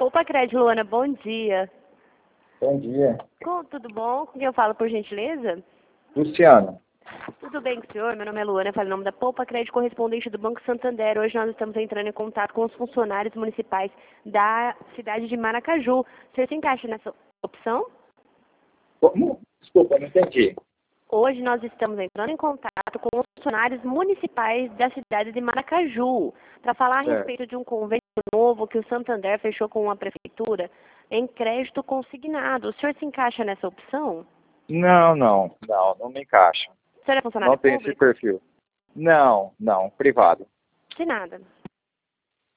Poupa Crédito, Luana, bom dia. Bom dia. Tudo bom? Com quem eu falo, por gentileza? Luciano. Tudo bem com o senhor? Meu nome é Luana, eu falo em nome da Poupa Crédito, correspondente do Banco Santander. Hoje nós estamos entrando em contato com os funcionários municipais da cidade de Maracaju. O senhor se encaixa nessa opção? Como? Desculpa, não entendi. Hoje nós estamos entrando em contato com os funcionários municipais da cidade de Maracaju para falar a Certo. respeito de um convênio novo que o Santander fechou com a prefeitura em crédito consignado. O senhor se encaixa nessa opção? Não me encaixa. O senhor é funcionário Não tem público? esse perfil. Não, privado. De nada.